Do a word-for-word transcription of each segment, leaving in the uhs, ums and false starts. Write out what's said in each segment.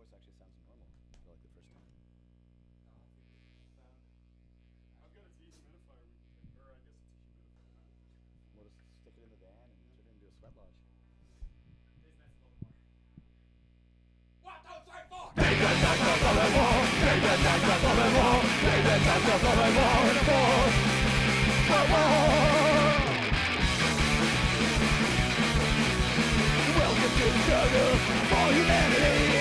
voice actually sounds normal for like the first time. No, I think we found it. I've got a dehumidifier, we can, or I guess it's a humidifier. We'll just stick it in the van and turn it into a sweat lodge. Taste that's a little more. One, two, three, four! Welcome to the struggle for humanity.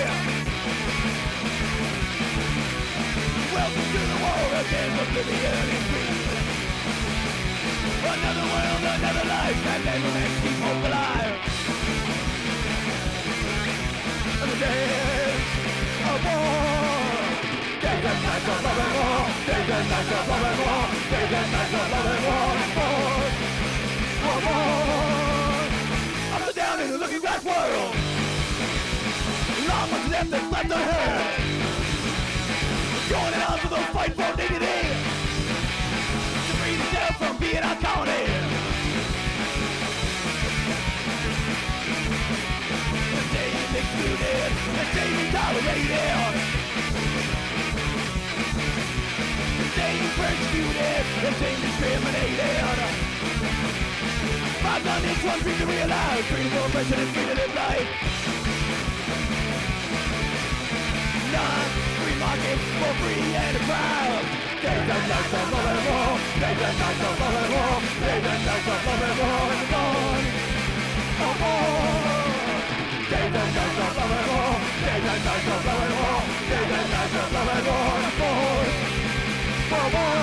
Welcome to the war against oblivion and greed. Another world, another life, that never makes keep hope alive. And the days of war, days and nights of love and war, days and nights of love and war, days and nights of love and war, war, war, war. Up and down in the looking glass world, long what's left that's left unheard. Joining on to the fight for dignity, to free the devil from being our colony. The day is excluded, the day is tolerated. The day is persecuted, the day is discriminated. Five on each one, free to realize, free to oppression and free to live life. None free market for free and proud. Days and nights of love and war, days and nights of love and war, days and nights of love and war and war, oh war. Days and nights of love and war, days and nights of love and war, days and nights of love and war and war, oh war.